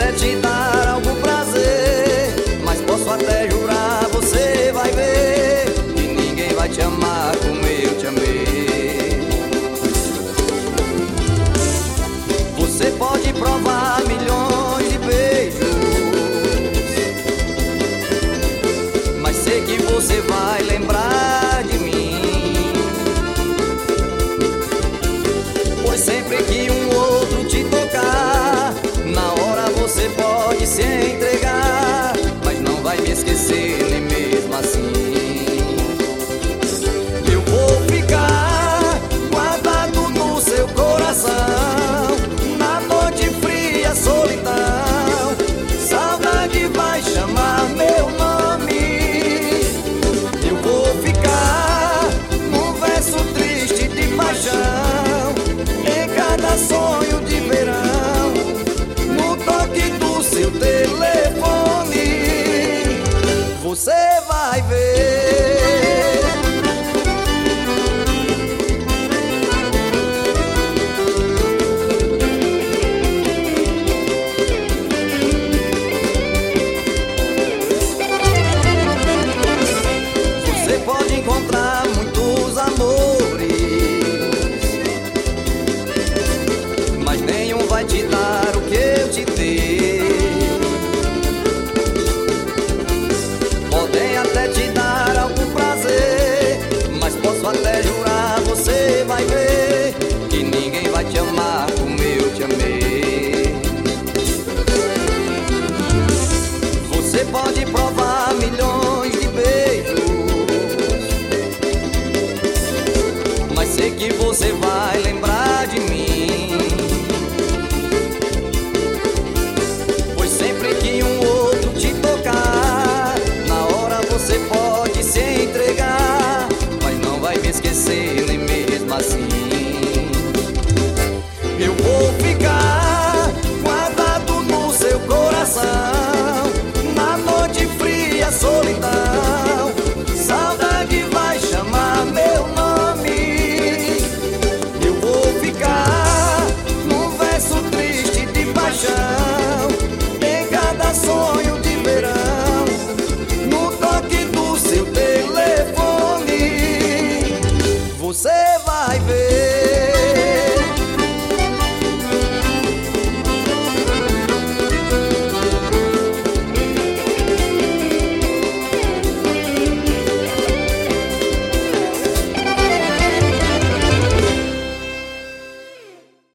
quiser te dar algum prazer, mas posso até jurar, você vai ver que ninguém vai te amar como eu te amei. Você pode provar milhões de beijos, mas sei que você vai lembrar de mim, pois sempre que um outro te tocar, na hora você pode se entregar, mas não vai me esquecer nem mesmo assim. Eu vou ficar guardado no seu coração, na noite fria, solidão, saudade vai chamar meu nome. Eu vou ficar num verso triste de paixão, em cada sonho de verão, no toque do seu telefone. Você vai ver